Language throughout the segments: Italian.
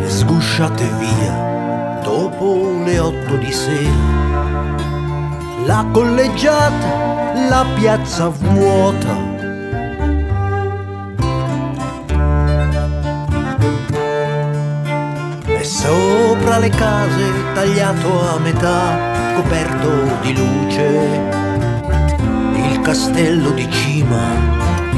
sgusciate via dopo le 8 di sera, la collegiata, la piazza vuota. E sopra le case tagliato a metà, coperto di luce, il castello di cima.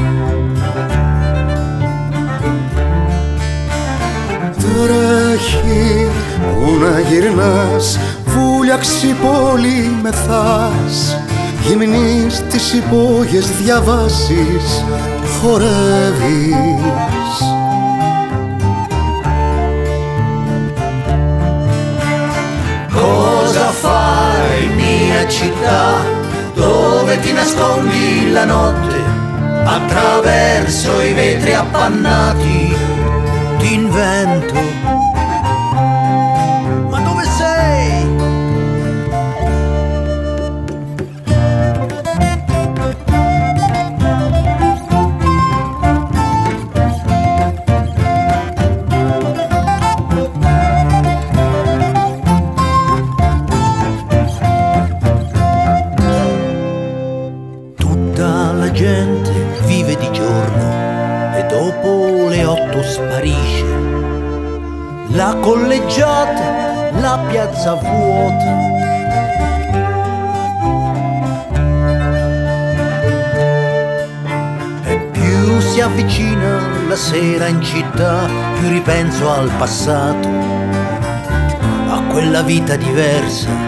Τρέχει που να γυρνάς, βούλιαξη πόλη μεθάς, γυμνείς τις υπόγειες διαβάσεις, χορεύεις. Cosa fai mia città, dove ti nascondi la notte, attraverso i vetri appannati d'invento? Ma dove sei? Tutta la gente vive di giorno e dopo le 8 sparisce. La collegiata, la piazza vuota. E più si avvicina la sera in città, più ripenso al passato, a quella vita diversa.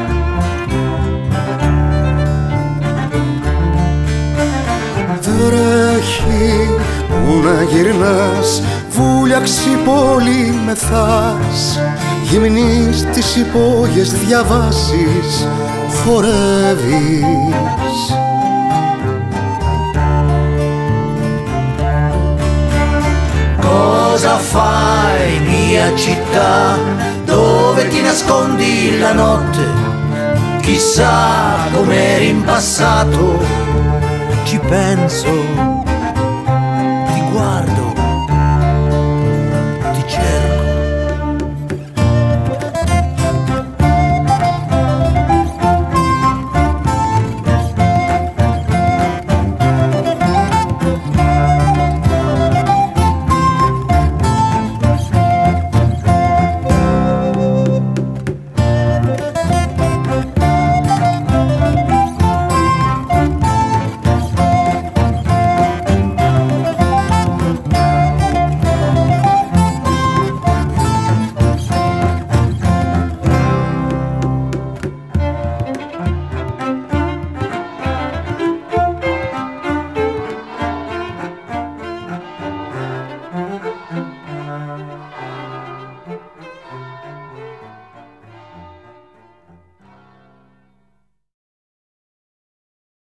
Τρέχει που να γυρνάς, βούλιαξη πόλη μεθάς, γυμνείς τις υπόγειες διαβάσεις, χορεύεις. Cosa fai mia città, dove ti nascondi la notte, chissà com'eri in passato. Ci penso, ti guardo